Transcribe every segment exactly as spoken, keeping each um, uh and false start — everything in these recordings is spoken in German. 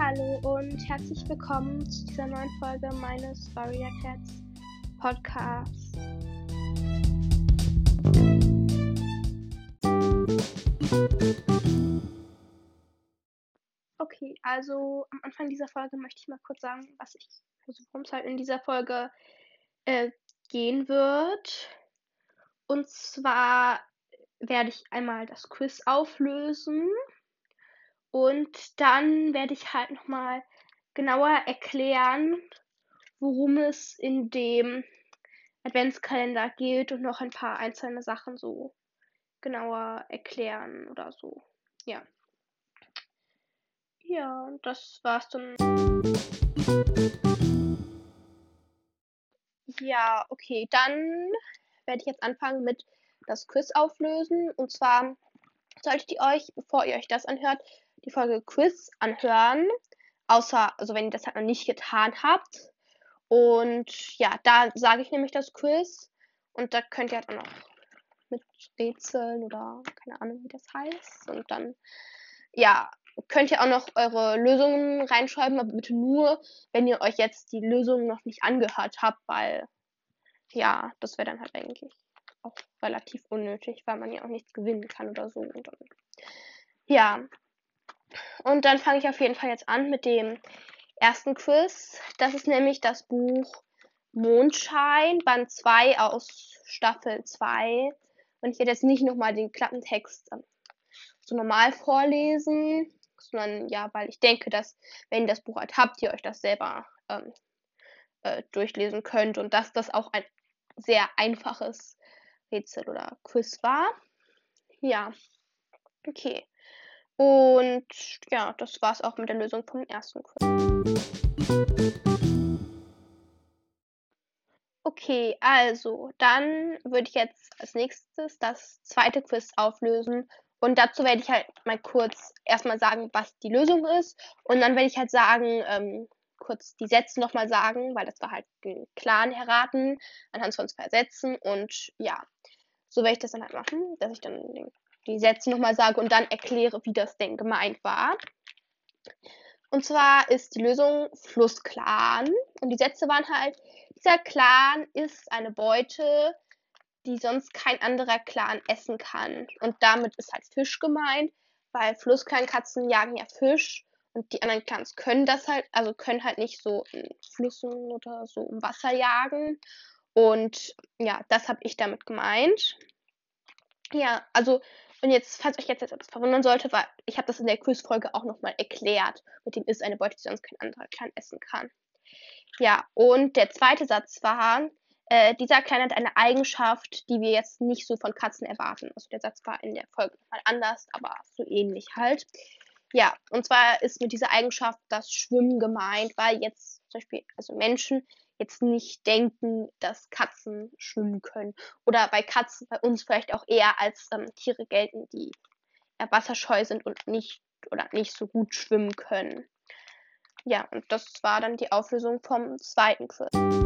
Hallo und herzlich willkommen zu dieser neuen Folge meines Warrior Cats Podcasts. Okay, also am Anfang dieser Folge möchte ich mal kurz sagen, was ich, also worum es halt in dieser Folge äh, gehen wird. Und zwar werde ich einmal das Quiz auflösen und dann werde ich halt nochmal genauer erklären, worum es in dem Adventskalender geht und noch ein paar einzelne Sachen so genauer erklären oder so. Ja. Ja, das war's dann. Ja, okay, dann werde ich jetzt anfangen mit das Quiz auflösen. Und zwar solltet ihr euch, bevor ihr euch das anhört, die Folge Quiz anhören. Außer, also wenn ihr das halt noch nicht getan habt. Und ja, da sage ich nämlich das Quiz. Und da könnt ihr halt auch noch mit Rätseln oder keine Ahnung, wie das heißt. Und dann, ja, könnt ihr auch noch eure Lösungen reinschreiben, aber bitte nur, wenn ihr euch jetzt die Lösungen noch nicht angehört habt, weil, ja, das wäre dann halt eigentlich auch relativ unnötig, weil man ja auch nichts gewinnen kann oder so. Und dann, ja, und dann fange ich auf jeden Fall jetzt an mit dem ersten Quiz. Das ist nämlich das Buch Mondschein, Band zwei aus Staffel zwei. Und ich werde jetzt nicht nochmal den Klappentext ähm, so normal vorlesen, sondern ja, weil ich denke, dass, wenn ihr das Buch halt habt, ihr euch das selber ähm, äh, durchlesen könnt und dass das auch ein sehr einfaches Rätsel oder Quiz war. Ja, okay. Und ja, das war's auch mit der Lösung vom ersten Quiz. Okay, also dann würde ich jetzt als nächstes das zweite Quiz auflösen. Und dazu werde ich halt mal kurz erstmal sagen, was die Lösung ist. Und dann werde ich halt sagen, ähm, kurz die Sätze nochmal sagen, weil das war halt den Clan erraten, anhand von zwei Sätzen. Und ja, so werde ich das dann halt machen, dass ich dann die Sätze nochmal sage und dann erkläre, wie das denn gemeint war. Und zwar ist die Lösung Flussclan. Und die Sätze waren halt, dieser Clan ist eine Beute, die sonst kein anderer Clan essen kann. Und damit ist halt Fisch gemeint, weil Flussclan-Katzen jagen ja Fisch und die anderen Clans können das halt, also können halt nicht so in Flüssen oder so im Wasser jagen. Und ja, das habe ich damit gemeint. Ja, also, und jetzt, falls euch jetzt etwas verwundern sollte, weil ich habe das in der Quiz-Folge auch nochmal erklärt. Mit dem ist eine Beute, die sonst kein anderer Clan essen kann. Ja, und der zweite Satz war, äh, dieser Clan hat eine Eigenschaft, die wir jetzt nicht so von Katzen erwarten. Also der Satz war in der Folge nochmal anders, aber so ähnlich halt. Ja, und zwar ist mit dieser Eigenschaft das Schwimmen gemeint, weil jetzt zum Beispiel, also Menschen jetzt nicht denken, dass Katzen schwimmen können. Oder bei Katzen bei uns vielleicht auch eher als ähm, Tiere gelten, die eher wasserscheu sind und nicht oder nicht so gut schwimmen können. Ja, und das war dann die Auflösung vom zweiten Quiz.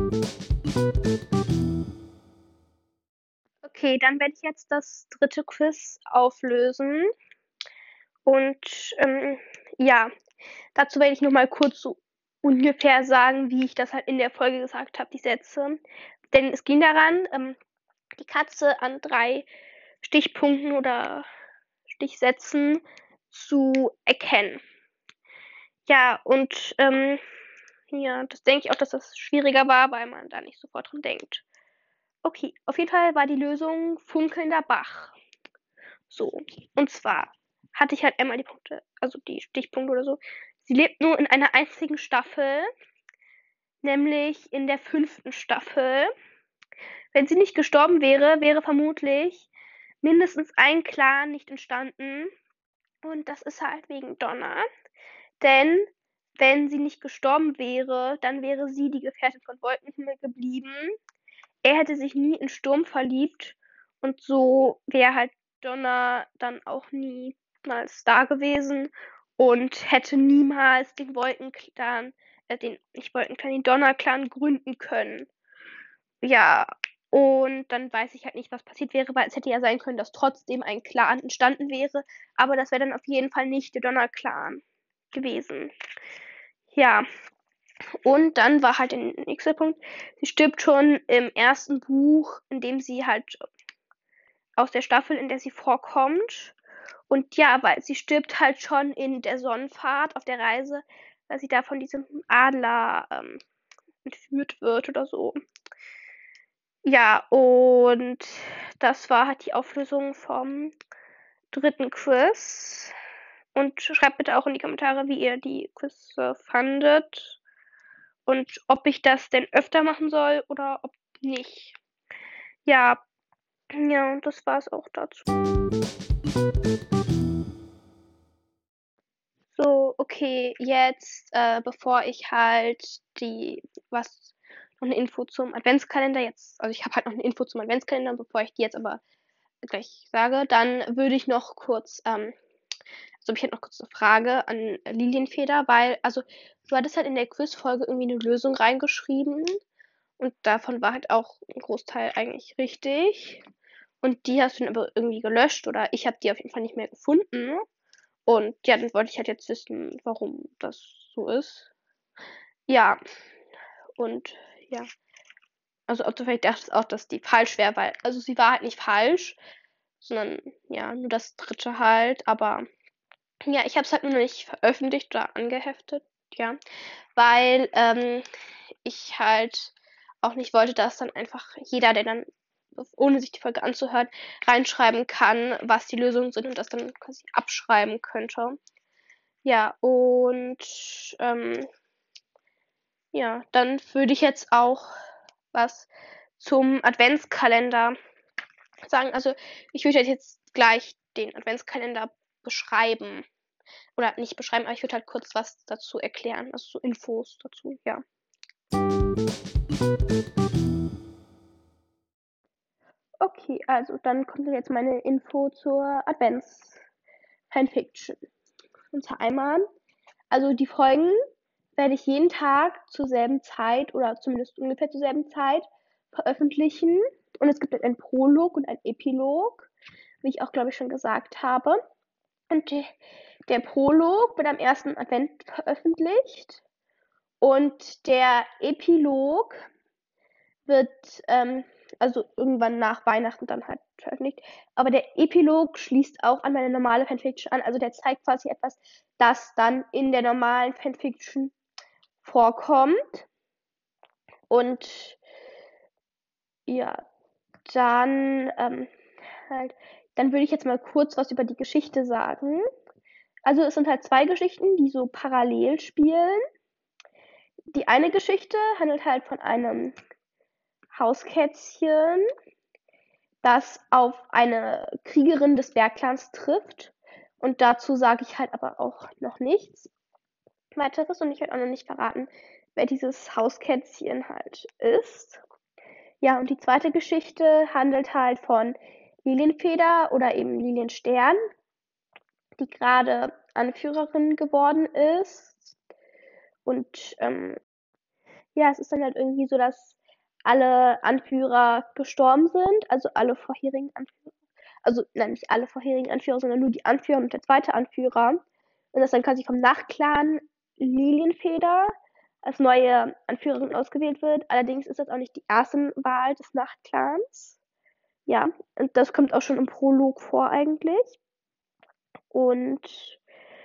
Okay, dann werde ich jetzt das dritte Quiz auflösen. Und ähm, ja, dazu werde ich nochmal kurz so ungefähr sagen, wie ich das halt in der Folge gesagt habe, die Sätze. Denn es ging daran, ähm, die Katze an drei Stichpunkten oder Stichsätzen zu erkennen. Ja, und ähm, ja, das denke ich auch, dass das schwieriger war, weil man da nicht sofort dran denkt. Okay, auf jeden Fall war die Lösung funkelnder Bach. So, und zwar hatte ich halt einmal die Punkte, also die Stichpunkte oder so. Sie lebt nur in einer einzigen Staffel, nämlich in der fünften Staffel. Wenn sie nicht gestorben wäre, wäre vermutlich mindestens ein Clan nicht entstanden. Und das ist halt wegen Donna. Denn wenn sie nicht gestorben wäre, dann wäre sie die Gefährtin von Wolkenhimmel geblieben. Er hätte sich nie in Sturm verliebt und so wäre halt Donna dann auch niemals da gewesen und hätte niemals den Wolkenclan, äh, den, nicht Wolkenclan, den Donnerclan gründen können. Ja, und dann weiß ich halt nicht, was passiert wäre, weil es hätte ja sein können, dass trotzdem ein Clan entstanden wäre, aber das wäre dann auf jeden Fall nicht der Donnerclan gewesen. Ja, und dann war halt der nächste Punkt, sie stirbt schon im ersten Buch, in dem sie halt aus der Staffel, in der sie vorkommt. Und ja, weil sie stirbt halt schon in der Sonnenfahrt auf der Reise, weil sie da von diesem Adler ähm, entführt wird oder so. Ja, und das war halt die Auflösung vom dritten Quiz. Und schreibt bitte auch in die Kommentare, wie ihr die Quizze fandet und ob ich das denn öfter machen soll oder ob nicht. Ja, ja, und das war's auch dazu. So, okay, jetzt, äh, bevor ich halt die, was, noch eine Info zum Adventskalender jetzt, also ich habe halt noch eine Info zum Adventskalender, bevor ich die jetzt aber gleich sage, dann würde ich noch kurz, ähm, also ich hätte noch kurz eine Frage an Lilienfeder, weil, also du hattest halt in der Quizfolge irgendwie eine Lösung reingeschrieben und davon war halt auch ein Großteil eigentlich richtig. Und die hast du dann aber irgendwie gelöscht oder ich habe die auf jeden Fall nicht mehr gefunden. Und ja, dann wollte ich halt jetzt wissen, warum das so ist. Ja, und ja. Also, ob du vielleicht dachtest auch, dass die falsch wäre, weil, also sie war halt nicht falsch, sondern ja, nur das dritte halt. Aber ja, ich habe es halt nur noch nicht veröffentlicht oder angeheftet, ja, weil ähm, ich halt auch nicht wollte, dass dann einfach jeder, der dann, ohne sich die Folge anzuhören, reinschreiben kann, was die Lösungen sind und das dann quasi abschreiben könnte. Ja, und ähm, ja, dann würde ich jetzt auch was zum Adventskalender sagen. Also ich würde jetzt gleich den Adventskalender beschreiben. Oder nicht beschreiben, aber ich würde halt kurz was dazu erklären. Also so Infos dazu, ja. Okay, also dann kommt jetzt meine Info zur Advents-Fanfiction. Und zwar einmal, also die Folgen werde ich jeden Tag zur selben Zeit oder zumindest ungefähr zur selben Zeit veröffentlichen. Und es gibt einen Prolog und einen Epilog, wie ich auch, glaube ich, schon gesagt habe. Und die, der Prolog wird am ersten Advent veröffentlicht und der Epilog wird ähm, also irgendwann nach Weihnachten dann halt veröffentlicht. Aber der Epilog schließt auch an meine normale Fanfiction an. Also der zeigt quasi etwas, das dann in der normalen Fanfiction vorkommt. Und ja, dann ähm, halt, dann würde ich jetzt mal kurz was über die Geschichte sagen. Also es sind halt zwei Geschichten, die so parallel spielen. Die eine Geschichte handelt halt von einem Hauskätzchen, das auf eine Kriegerin des Bergclans trifft. Und dazu sage ich halt aber auch noch nichts weiteres und ich werde auch noch nicht verraten, wer dieses Hauskätzchen halt ist. Ja, und die zweite Geschichte handelt halt von Lilienfeder oder eben Lilienstern, die gerade Anführerin geworden ist. Und ähm, ja, es ist dann halt irgendwie so, dass alle Anführer gestorben sind, also alle vorherigen Anführer. Also, nein, nicht alle vorherigen Anführer, sondern nur die Anführer und der zweite Anführer. Und das dann quasi vom Nachtclan Lilienfeder als neue Anführerin ausgewählt wird. Allerdings ist das auch nicht die erste Wahl des Nachtclans. Ja, und das kommt auch schon im Prolog vor eigentlich. Und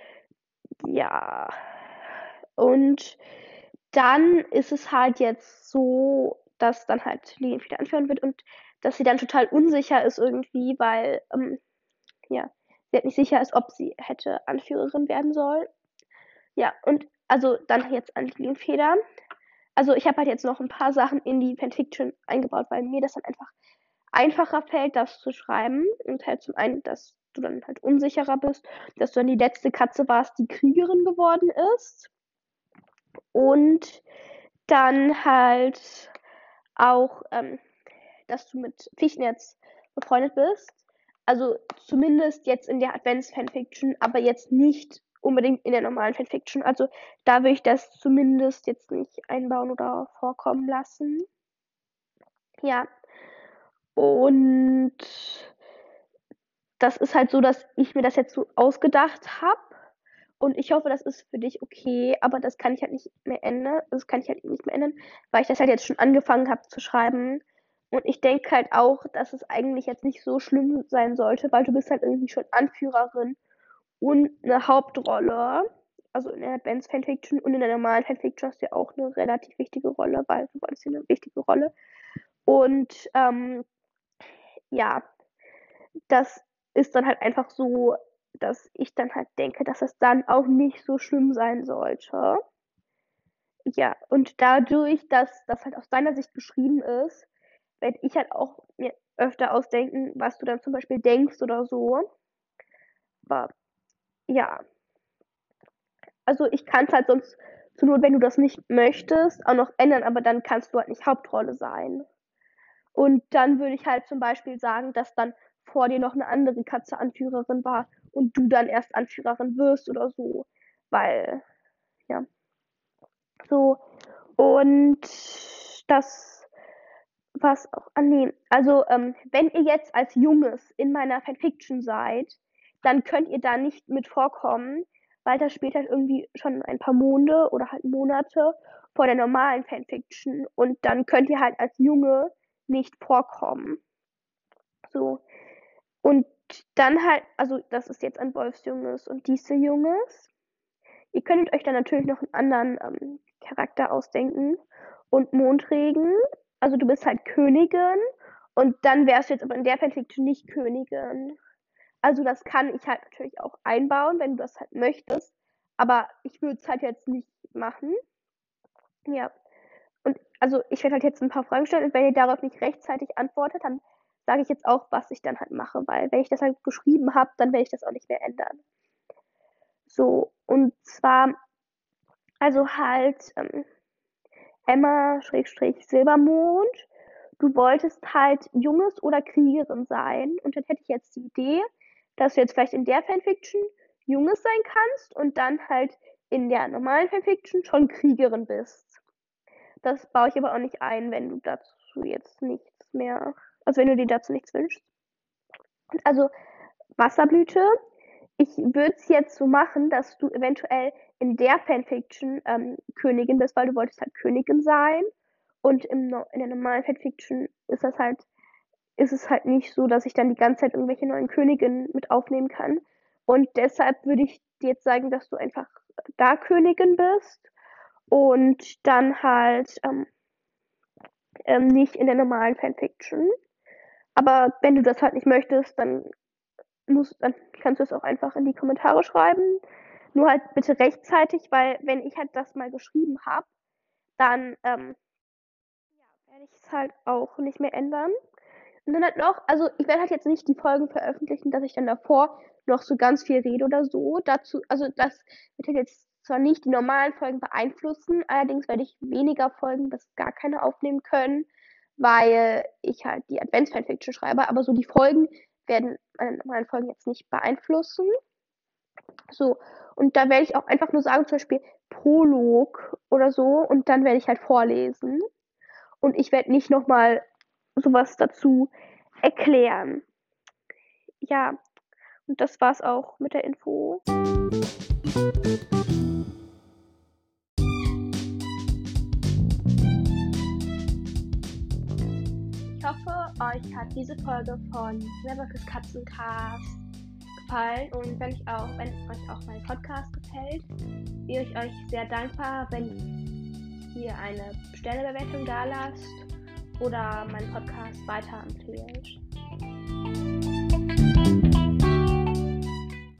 ja, und dann ist es halt jetzt so, dass dann halt Lilien wieder anführen wird und dass sie dann total unsicher ist irgendwie, weil ähm, ja, sie halt nicht sicher ist, ob sie hätte Anführerin werden sollen. Ja, und also dann jetzt an Lilienfeder. Also ich habe halt jetzt noch ein paar Sachen in die Fanfiction eingebaut, weil mir das dann einfach einfacher fällt, das zu schreiben. Und halt zum einen, dass du dann halt unsicherer bist, dass du dann die letzte Katze warst, die Kriegerin geworden ist. Und dann halt auch, ähm, dass du mit Fichtnetz befreundet bist. Also zumindest jetzt in der Advents-Fanfiction, aber jetzt nicht unbedingt in der normalen Fanfiction. Also da will ich das zumindest jetzt nicht einbauen oder vorkommen lassen. Ja. Und das ist halt so, dass ich mir das jetzt so ausgedacht habe. Und ich hoffe, das ist für dich okay, aber das kann ich halt nicht mehr ändern. Das kann ich halt nicht mehr ändern, weil ich das halt jetzt schon angefangen habe zu schreiben. Und ich denke halt auch, dass es eigentlich jetzt nicht so schlimm sein sollte, weil du bist halt irgendwie schon Anführerin und eine Hauptrolle. Also in der Advanced Fanfiction und in der normalen Fanfiction hast du ja auch eine relativ wichtige Rolle, weil du warst ja eine wichtige Rolle. Und ähm, ja, das ist dann halt einfach so, dass ich dann halt denke, dass es dann auch nicht so schlimm sein sollte. Ja, und dadurch, dass das halt aus deiner Sicht geschrieben ist, werde ich halt auch mir öfter ausdenken, was du dann zum Beispiel denkst oder so. Aber ja, also ich kann es halt sonst zur Not, wenn du das nicht möchtest, auch noch ändern, aber dann kannst du halt nicht Hauptrolle sein. Und dann würde ich halt zum Beispiel sagen, dass dann vor dir noch eine andere Katze Anführerin war und du dann erst Anführerin wirst oder so. Weil, ja, so. Und das, was auch, ah nee, also ähm, wenn ihr jetzt als Junges in meiner Fanfiction seid, dann könnt ihr da nicht mit vorkommen, weil das spielt halt irgendwie schon ein paar Monde oder halt Monate vor der normalen Fanfiction und dann könnt ihr halt als Junge nicht vorkommen. So. Und dann halt, also das ist jetzt ein Wolfsjunges und diese Junges. Ihr könntet euch dann natürlich noch einen anderen ähm, Charakter ausdenken. Und Mondregen, also du bist halt Königin und dann wärst du jetzt aber in der Fanfiction nicht Königin. Also das kann ich halt natürlich auch einbauen, wenn du das halt möchtest. Aber ich würde es halt jetzt nicht machen. Ja. Und also ich werde halt jetzt ein paar Fragen stellen und wenn ihr darauf nicht rechtzeitig antwortet, dann sage ich jetzt auch, was ich dann halt mache, weil wenn ich das halt geschrieben habe, dann werde ich das auch nicht mehr ändern. So, und zwar, also halt ähm, Emma Schrägstrich Silbermond, du wolltest halt Junges oder Kriegerin sein und dann hätte ich jetzt die Idee, dass du jetzt vielleicht in der Fanfiction Junges sein kannst und dann halt in der normalen Fanfiction schon Kriegerin bist. Das baue ich aber auch nicht ein, wenn du dazu jetzt nichts mehr, also wenn du dir dazu nichts wünschst. Also Wasserblüte, ich würde es jetzt so machen, dass du eventuell in der Fanfiction ähm, Königin bist, weil du wolltest halt Königin sein. Und im, in der normalen Fanfiction ist das halt, ist es halt nicht so, dass ich dann die ganze Zeit irgendwelche neuen Königinnen mit aufnehmen kann. Und deshalb würde ich dir jetzt sagen, dass du einfach da Königin bist und dann halt ähm, ähm, nicht in der normalen Fanfiction. Aber wenn du das halt nicht möchtest, dann musst, dann kannst du es auch einfach in die Kommentare schreiben. Nur halt bitte rechtzeitig, weil wenn ich halt das mal geschrieben habe, dann ähm, ja, werde ich es halt auch nicht mehr ändern. Und dann halt noch, also ich werde halt jetzt nicht die Folgen veröffentlichen, dass ich dann davor noch so ganz viel rede oder so. Dazu, also das wird halt jetzt zwar nicht die normalen Folgen beeinflussen, allerdings werde ich weniger Folgen bis gar keine aufnehmen können, weil ich halt die Advanced Fanfiction schreibe, aber so die Folgen werden meine normalen Folgen jetzt nicht beeinflussen. So, und da werde ich auch einfach nur sagen, zum Beispiel Prolog oder so, und dann werde ich halt vorlesen. Und ich werde nicht nochmal sowas dazu erklären. Ja, und das war's auch mit der Info. Ich hoffe, euch hat diese Folge von Neverkiss Katzencast gefallen und wenn, ich auch, wenn euch auch mein Podcast gefällt, wäre ich euch sehr dankbar, wenn ihr eine Sternebewertung da lasst oder meinen Podcast weiterempfehlt.